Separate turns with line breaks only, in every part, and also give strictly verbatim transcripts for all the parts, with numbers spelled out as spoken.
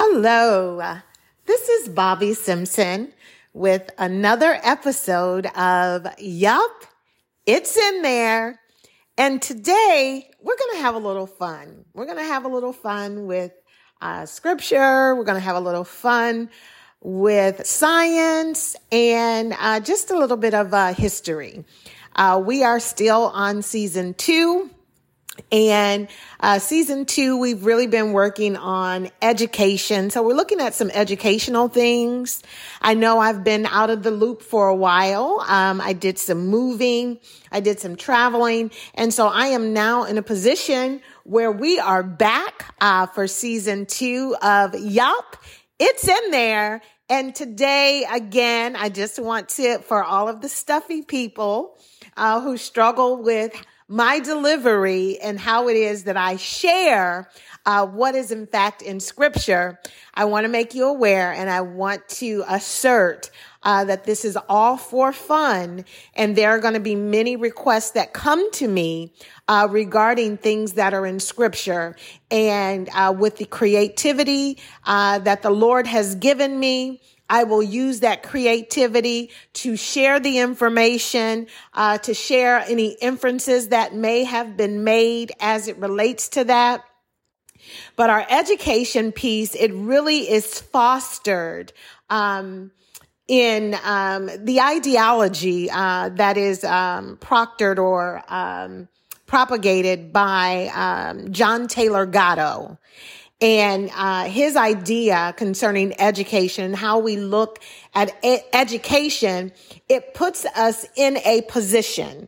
Hello, this is Bobby Simpson with another episode of Yup, It's in There. And today we're going to have a little fun. We're going to have a little fun with uh, scripture. We're going to have a little fun with science and uh, just a little bit of uh, history. Uh, we are still on season two. And uh, season two, we've really been working on education. So we're looking at some educational things. I know I've been out of the loop for a while. Um, I did some moving. I did some traveling. And so I am now in a position where we are back uh, for season two of Yup, It's in There. And today, again, I just want to, for all of the stuffy people uh, who struggle with my delivery and how it is that I share uh, what is in fact in scripture, I want to make you aware and I want to assert uh, that this is all for fun. And there are going to be many requests that come to me uh, regarding things that are in scripture. And uh, with the creativity uh, that the Lord has given me, I will use that creativity to share the information, uh, to share any inferences that may have been made as it relates to that. But our education piece, it really is fostered um, in um, the ideology uh, that is um, proctored or um, propagated by um, John Taylor Gatto. And uh, his idea concerning education and how we look at e- education, it puts us in a position.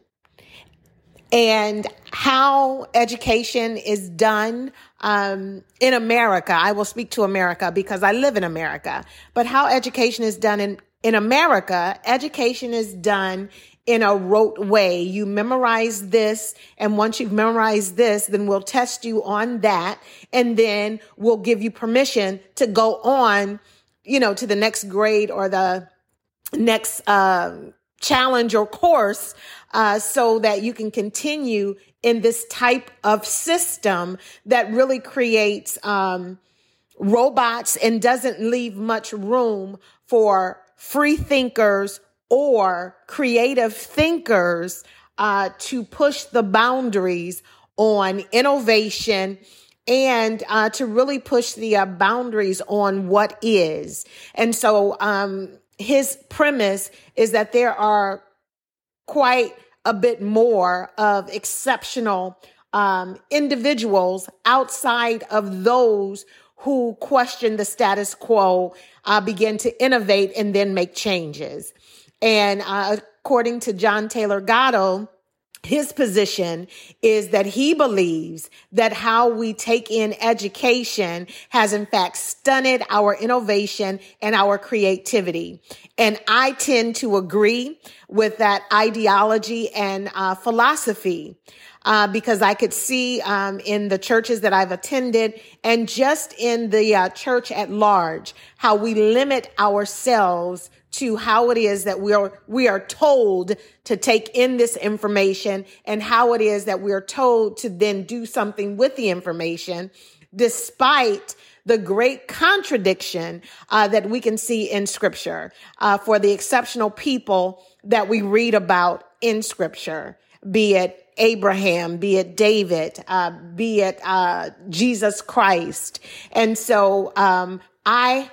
And how education is done um, in America, I will speak to America because I live in America, but how education is done in, in America, education is done in a rote way. You memorize this, and once you've memorized this, then we'll test you on that, and then we'll give you permission to go on, you know, to the next grade or the next uh, challenge or course, uh, so that you can continue in this type of system that really creates um, robots and doesn't leave much room for free thinkers or creative thinkers uh, to push the boundaries on innovation and uh, to really push the uh, boundaries on what is. And so um, his premise is that there are quite a bit more of exceptional um, individuals outside of those who question the status quo, uh, begin to innovate and then make changes. And uh, according to John Taylor Gatto, his position is that he believes that how we take in education has in fact stunted our innovation and our creativity. And I tend to agree with that ideology and uh, philosophy. Uh, because I could see um, in the churches that I've attended and just in the uh, church at large, how we limit ourselves to how it is that we are, we are told to take in this information and how it is that we are told to then do something with the information, despite the great contradiction uh, that we can see in scripture uh, for the exceptional people that we read about in scripture, be it Abraham, be it David, uh, be it uh, Jesus Christ. And so um, I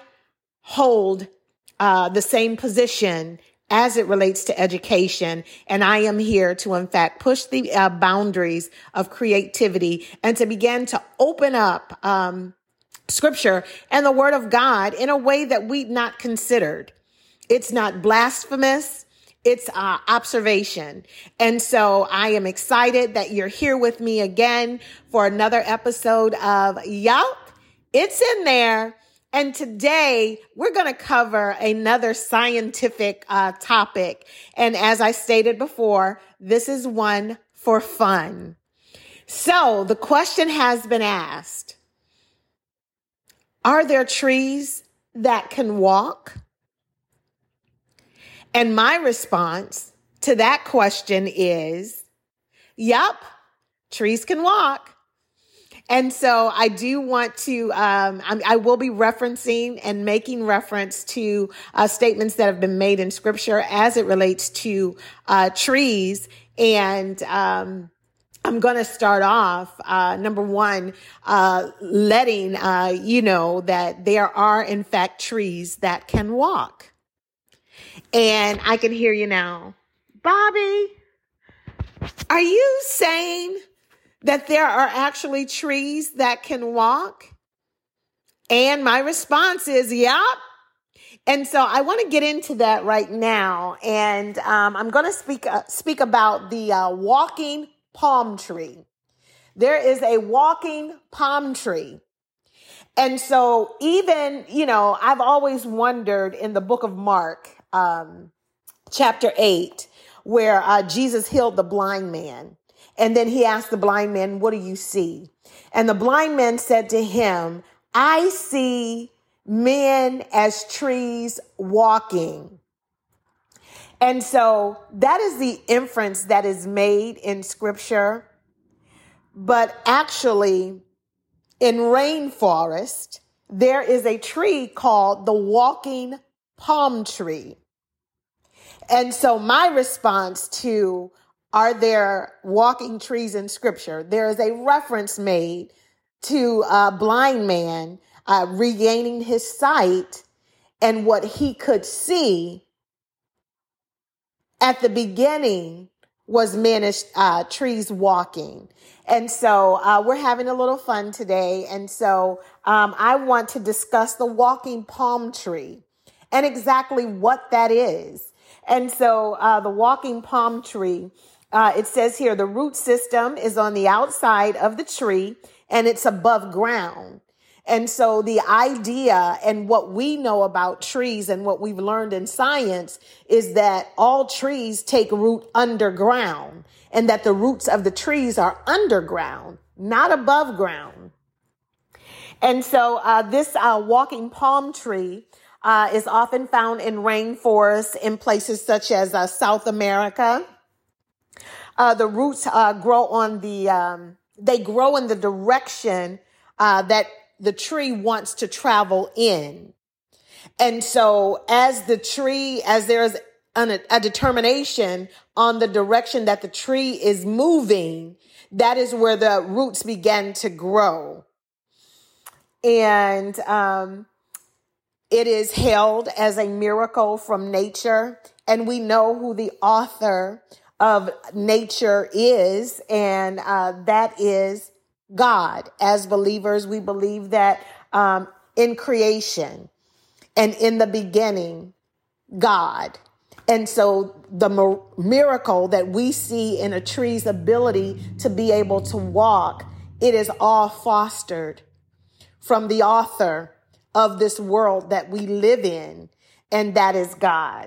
hold uh, the same position as it relates to education. And I am here to, in fact, push the uh, boundaries of creativity and to begin to open up um, scripture and the word of God in a way that we'd not considered. It's not blasphemous. It's uh, observation. And so I am excited that you're here with me again for another episode of Yup, It's in There. And today we're going to cover another scientific uh, topic. And as I stated before, this is one for fun. So the question has been asked, are there trees that can walk? And my response to that question is, yup, trees can walk. And so I do want to, um, I, I will be referencing and making reference to uh, statements that have been made in scripture as it relates to uh, trees. And um, I'm going to start off, uh, number one, uh, letting uh, you know that there are, in fact, trees that can walk. And I can hear you now. Bobby, are you saying that there are actually trees that can walk? And my response is, yep. And so I want to get into that right now. And um, I'm going to speak uh, speak about the uh, walking palm tree. There is a walking palm tree. And so even, you know, I've always wondered in the book of Mark, um, chapter eight, where uh, Jesus healed the blind man. And then he asked the blind man, what do you see? And the blind man said to him, I see men as trees walking. And so that is the inference that is made in scripture. But actually, in rainforest, there is a tree called the walking palm tree. And so my response to, are there walking trees in scripture? There is a reference made to a blind man uh, regaining his sight, and what he could see at the beginning was men as uh, trees walking. And so uh, we're having a little fun today. And so um, I want to discuss the walking palm tree and exactly what that is. And so uh, the walking palm tree, Uh, it says here, the root system is on the outside of the tree and it's above ground. And so the idea and what we know about trees and what we've learned in science is that all trees take root underground, and that the roots of the trees are underground, not above ground. And so uh, this uh, walking palm tree uh, is often found in rainforests in places such as uh, South America. Uh, the roots uh, grow on the, um, they grow in the direction uh, that the tree wants to travel in. And so as the tree, as there's an, a determination on the direction that the tree is moving, that is where the roots begin to grow. And um, it is hailed as a miracle from nature. And we know who the author of nature is, and uh, that is God. As believers, we believe that um, in creation and in the beginning, God. And so the mi- miracle that we see in a tree's ability to be able to walk, it is all fostered from the author of this world that we live in, and that is God.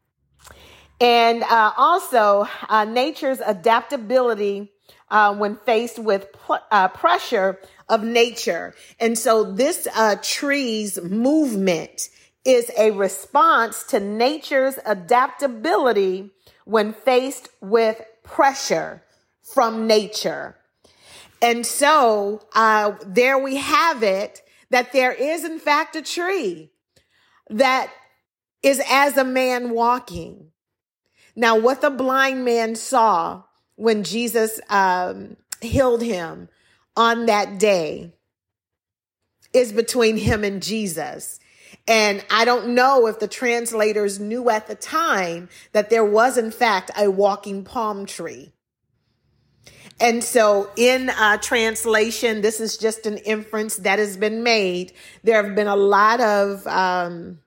And uh, also uh, nature's adaptability uh, when faced with pl- uh, pressure of nature. And so this uh, tree's movement is a response to nature's adaptability when faced with pressure from nature. And so uh, there we have it, that there is in fact a tree that is as a man walking. Now, what the blind man saw when Jesus um, healed him on that day is between him and Jesus. And I don't know if the translators knew at the time that there was, in fact, a walking palm tree. And so in uh, translation, this is just an inference that has been made. There have been a lot of um,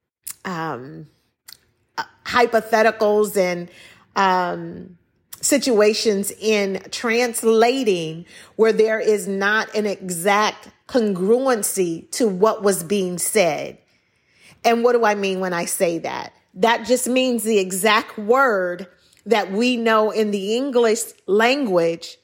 um hypotheticals and um, situations in translating where there is not an exact congruency to what was being said. And what do I mean when I say that? That just means the exact word that we know in the English language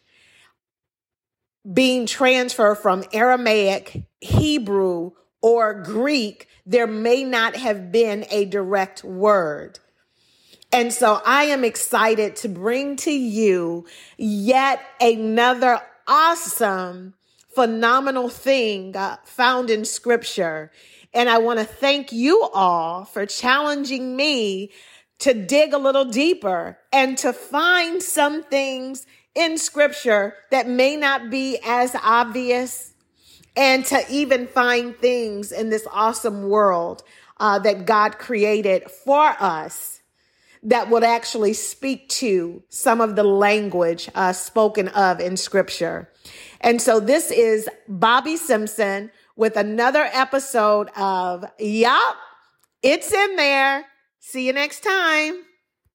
being transferred from Aramaic, Hebrew, or Greek, there may not have been a direct word. And so I am excited to bring to you yet another awesome phenomenal thing uh, found in scripture. And I want to thank you all for challenging me to dig a little deeper and to find some things in scripture that may not be as obvious, and to even find things in this awesome world uh, that God created for us that would actually speak to some of the language uh, spoken of in scripture. And so this is Bobby Simpson with another episode of Yup, It's in There. See you next time.